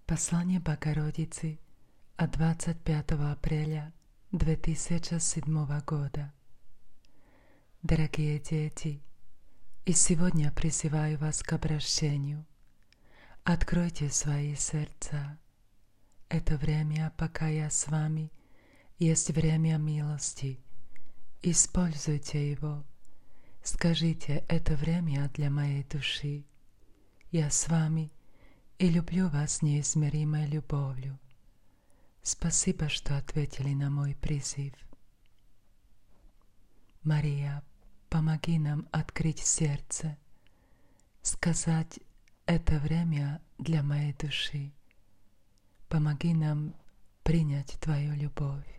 Послание Богородицы от 25 апреля 2007 года. Дорогие дети, и сегодня призываю вас к обращению. Откройте свои сердца. Это время, пока я с вами, есть время милости. Используйте его. Скажите, это время для моей души. Я с вами и люблю вас неизмеримой любовью. Спасибо, что ответили на мой призыв. Мария, помоги нам открыть сердце, сказать «это время для моей души». Помоги нам принять Твою любовь.